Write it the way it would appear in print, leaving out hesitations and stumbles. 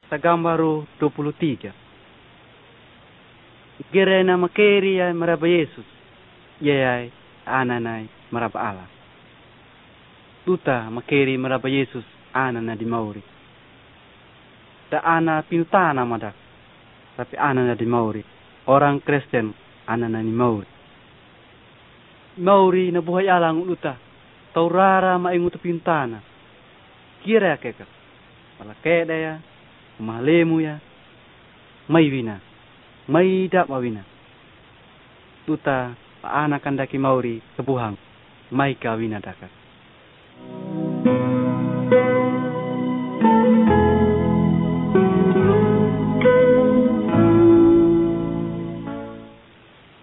sa gambaru 23. Gerena makeri ya maraba Yesus. Yayai ananai maraba Allah. Tuta makeri maraba Yesus anana di Mauri. Da ana pinutana madak. Tapi anana di Mauri. Orang Kristen anana di Mauri. Mauri na buhay alang uta. Taurara maingut pintana. Kira keka. Malakeda ya. Malemu ya. May wina. May dap mawina. Tuta paana kandaki Mauri kebuhang. May kawina dakat.